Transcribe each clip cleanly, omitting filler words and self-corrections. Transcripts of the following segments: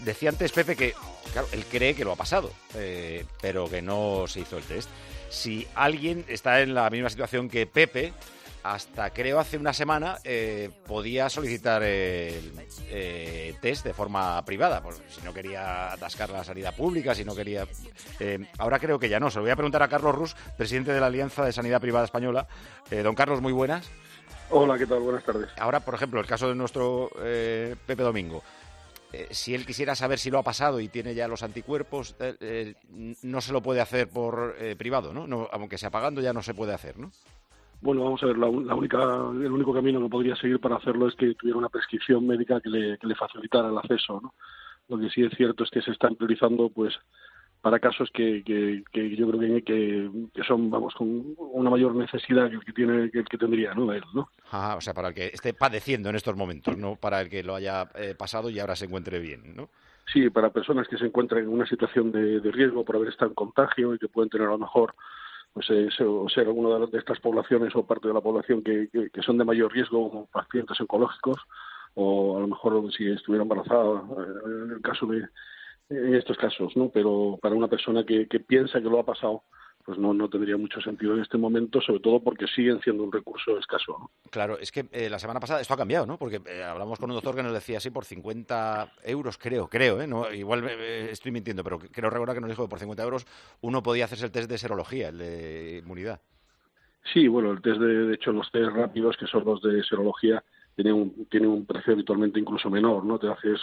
decía antes Pepe que, claro, él cree que lo ha pasado, pero que no se hizo el test. Si alguien está en la misma situación que Pepe, hasta creo hace una semana podía solicitar el test de forma privada, pues, si no quería atascar la sanidad pública, si no quería... ahora creo que ya no. Se lo voy a preguntar a Carlos Rus, presidente de la Alianza de Sanidad Privada Española. Don Carlos, muy buenas. Hola, ¿qué tal? Buenas tardes. Ahora, por ejemplo, el caso de nuestro Pepe Domingo. Si él quisiera saber si lo ha pasado y tiene ya los anticuerpos, no se lo puede hacer por privado, ¿no? Aunque sea pagando, ya no se puede hacer, ¿no? Bueno, vamos a ver, el único camino que podría seguir para hacerlo es que tuviera una prescripción médica que le facilitara el acceso, ¿no? Lo que sí es cierto es que se están priorizando, pues, para casos que yo creo que son, vamos, con una mayor necesidad que el que tendría, ¿no? Él, ¿no? Ajá, o sea, para el que esté padeciendo en estos momentos, no para el que lo haya pasado y ahora se encuentre bien, ¿no? Sí, para personas que se encuentran en una situación de riesgo por haber estado en contagio y que pueden tener a lo mejor pues ser alguna de estas poblaciones o parte de la población que son de mayor riesgo, como pacientes oncológicos, o a lo mejor si estuviera embarazada, en el caso en estos casos, ¿no? Pero para una persona que piensa que lo ha pasado, pues no tendría mucho sentido en este momento, sobre todo porque siguen siendo un recurso escaso, ¿no? Claro, es que la semana pasada esto ha cambiado, ¿no? Porque hablamos con un doctor que nos decía así por 50 euros, creo, ¿eh? No, igual estoy mintiendo, pero creo recordar que nos dijo que por 50 euros uno podía hacerse el test de serología, el de inmunidad. Sí, bueno, el test de hecho, los test rápidos, que son los de serología, tiene un precio habitualmente incluso menor, ¿no? Te haces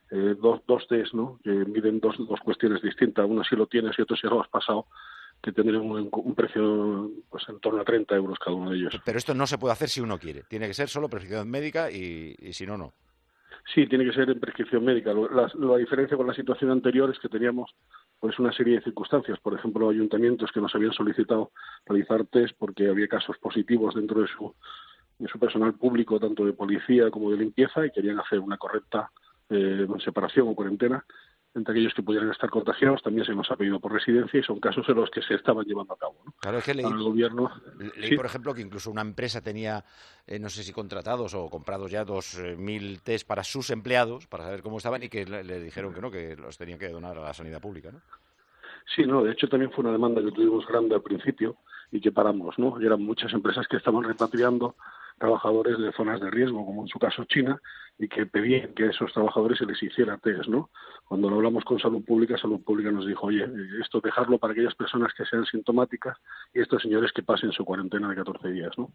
dos test, ¿no? Que miden dos cuestiones distintas. Uno si lo tienes y otro si lo has pasado, que tendrían un precio pues en torno a 30 euros cada uno de ellos. Pero esto no se puede hacer si uno quiere. Tiene que ser solo prescripción médica y si no, no. Sí, tiene que ser en prescripción médica. La diferencia con la situación anterior es que teníamos pues una serie de circunstancias. Por ejemplo, ayuntamientos que nos habían solicitado realizar test porque había casos positivos dentro de su personal público, tanto de policía como de limpieza, y querían hacer una correcta separación o cuarentena entre aquellos que pudieran estar contagiados. También se nos ha pedido por residencia y son casos en los que se estaban llevando a cabo, ¿no? Claro, es que Ahora el gobierno... leí, Sí. por ejemplo, que incluso una empresa tenía, no sé si contratados o comprados ya 2.000 test para sus empleados, para saber cómo estaban, y que le dijeron que los tenían que donar a la sanidad pública, ¿no? Sí, no, de hecho también fue una demanda que tuvimos grande al principio y que paramos, ¿no? Y eran muchas empresas que estaban repatriando trabajadores de zonas de riesgo, como en su caso China, y que pedían que a esos trabajadores se les hiciera test, ¿no? Cuando lo hablamos con Salud Pública nos dijo, oye, esto dejarlo para aquellas personas que sean sintomáticas y estos señores que pasen su cuarentena de 14 días, ¿no?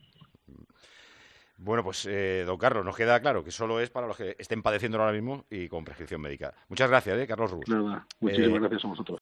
Bueno, pues, don Carlos, nos queda claro que solo es para los que estén padeciendo ahora mismo y con prescripción médica. Muchas gracias, Carlos Rus. Nada, muchísimas gracias a vosotros.